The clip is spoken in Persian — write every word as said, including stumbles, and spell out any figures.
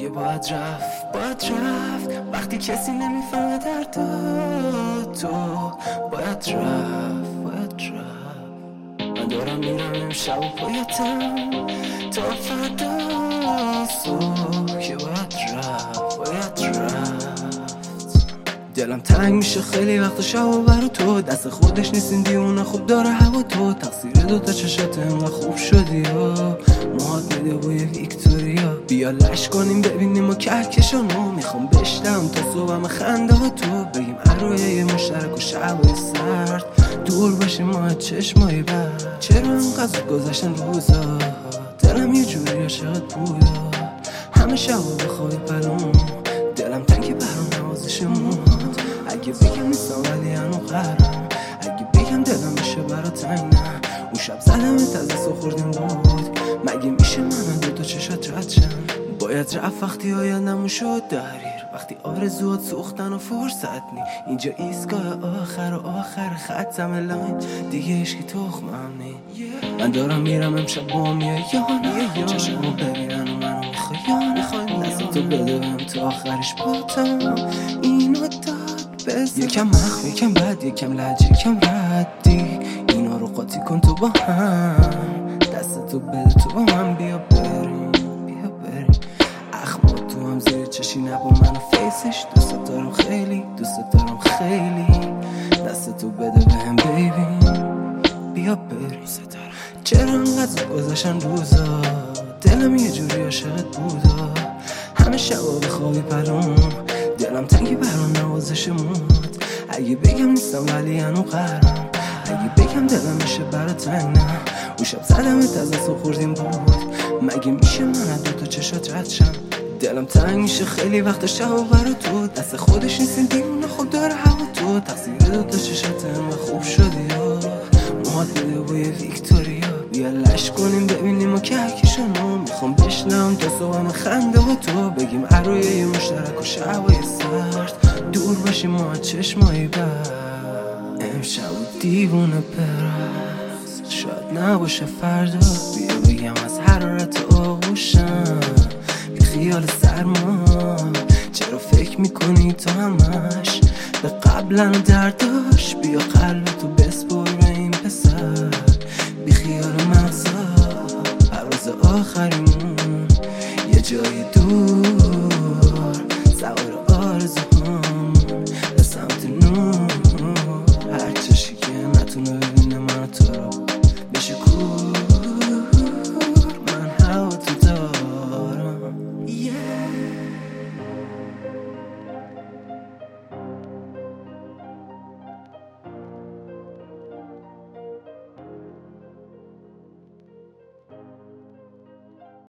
دیگه باید رفت باید رفت وقتی کسی نمیفهمه درد تو باید رفت باید رفت من دارم میرم امشب و پایتم تا فردا صبح که باید رفت باید رفت دلم تنگ میشه خیلی وقت شب و برا تو دست خودش نیست این دیونه خوب داره هوا تو تقصیر دوتا چشات انقدر خوب شدی ها موهات میده بوی ویکتوریا بیا لش کنیم ببینیم و کهکشانو میخوام بشتم تا صبحم خنده ها تو بگیم عرویه مشترک و شبای سرد دور باشیم ما چشمای بر چرا انقدر گذشتن روزا دلم یه جوری عاشقت بودا همه شبا بخوابی برام دلم تنگه برام نوازش موهات اگه بگم نیستم ولی هنو قرم اگه بگم دلم بشه برا تنگ نه اون شب زدمت از دست خوردیم بود مگه میشه من دوتا چشات رد شم باید رفت وقتی آیندمون شد دریر وقتی آرزوات سوختن و فرصت نی اینجا ایستگاه آخر و آخر ختم لاین دیگه عشقی تخمم نی من دارم میرم امشب با میای یا نه چشمو ببینن و منو میخوای یا نخوای دستتو بده بهم تا آخرش باتم اینو داد بزن یکم مخ یکم بد یکم لج یکم ردی اینا رو قاطی کن تو با هم دستتو بده تو با من بیا بریم بیا بریم اخما تو هم زیر چشی نبا منو فیسش دوست دارم خیلی دوست دارم خیلی دستتو بده بهم بیبی بیا بریم چرا انقدر گذشتن روزا دلم یه جوری عاشقت بودا همه شبا بخوابی پرام دلم تنگی برام نوازش موت اگه بگم نیستم ولی هنو قرم اگه بگم دلم میشه برا تنگ نه اون شب زدمت از دست خوردیم بود مگه میشه من از دوتا چشات رد شم دلم تنگ میشه خیلی وقت شب و برا تو دست خودش نیست این دیونه خوب داره هوا تو تقصیر دوتا چشات انقدر خوب شدی موهات میده بوی ویکتوریا بیا لش کنیم ببینیم و کهکشانو میخوام بشنم تا صبحم خنده و تو بگیم عرویه مشترک و شبای سرد دور باشیم ما چشمایی بر امشب و دیوونه برست شاید نباشه فردا بیا بگم از حرارت آغوشم بی خیال سرما چرا فکر میکنی تو همش به قبلن و درداش بیا قلبتو بسپر به این پسر بی خیال مغزا پرواز آخریمون یه جای دور